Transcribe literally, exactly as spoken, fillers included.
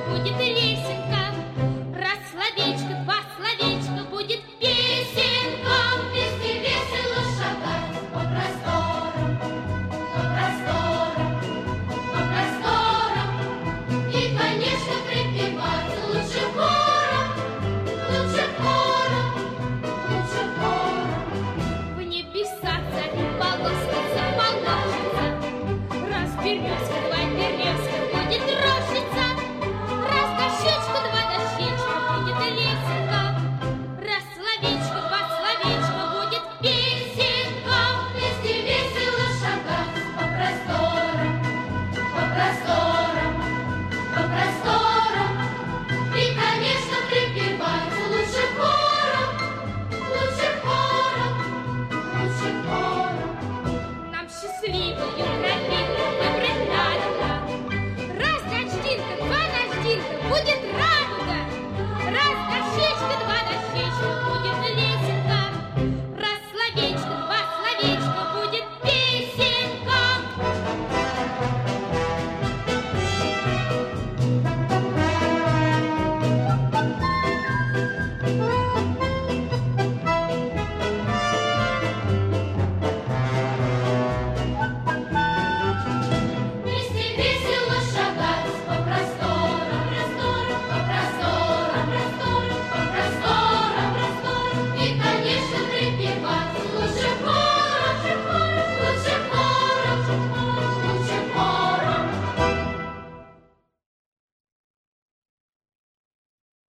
будет лесенка. Раз словечко, два словечка, будет песенка. Вместе весело шагать по просторам, по просторам, по просторам. И, конечно, припевать лучше хором, лучше хором, лучше хором. В небеса царь полоскаться, положится. Раз березка, два березка, будет рощица. Раз дощечка, два дощечка, будет лесенка. Раз словечко, два словечка, будет песенка. Вместе весело шагать по просторам, по просторам, по просторам. И, конечно, припевать лучше хором, лучше хором, лучше хором. Нам счастливую тропинку выбрать надо. Раз дождинка, два дождинка, будет